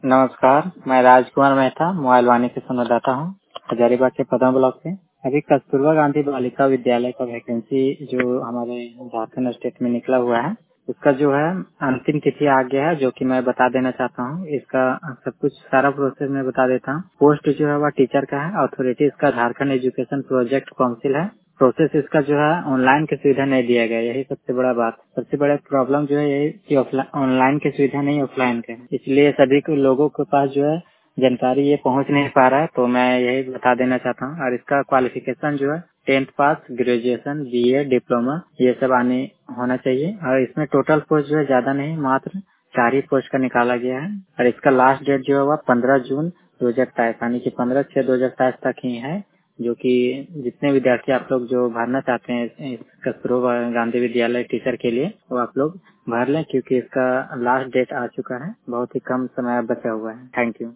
नमस्कार, मैं राजकुमार मेहता मोबाइल वाणी से संवाददाता हूँ हजारीबाग के पदम ब्लॉक से। अभी कस्तूरबा गांधी बालिका विद्यालय का वैकेंसी जो हमारे झारखंड स्टेट में निकला हुआ है, उसका जो है अंतिम तिथि आ गया है, जो कि मैं बता देना चाहता हूँ। इसका सब कुछ सारा प्रोसेस मैं बता देता हूँ। पोस्ट जो है वह टीचर का है। अथॉरिटी इसका झारखंड एजुकेशन प्रोजेक्ट काउंसिल है। प्रोसेस इसका जो है ऑनलाइन की सुविधा नहीं दिया गया, यही सबसे बड़ा बात। सबसे बड़ा प्रॉब्लम जो है यही कि ऑनलाइन की सुविधा नहीं, ऑफलाइन का है। इसलिए सभी को लोगों के पास जो है जानकारी ये पहुंच नहीं पा रहा है, तो मैं यही बता देना चाहता हूँ। और इसका क्वालिफिकेशन जो है 10th पास, ग्रेजुएशन, बीए, डिप्लोमा ये सब आने होना चाहिए। और इसमें टोटल पोस्ट जो है ज्यादा नहीं, मात्र 4 ही पोस्ट का निकाला गया है। और इसका लास्ट डेट जो है वह 15 जून 2023 यानी कि 15/6/2023 तक ही है। जो कि जितने विद्यार्थी आप लोग जो भरना चाहते हैं इस कस्तूरबा गांधी विद्यालय टीचर के लिए, वो आप लोग भर लें, क्योंकि इसका लास्ट डेट आ चुका है। बहुत ही कम समय बचा हुआ है। Thank you.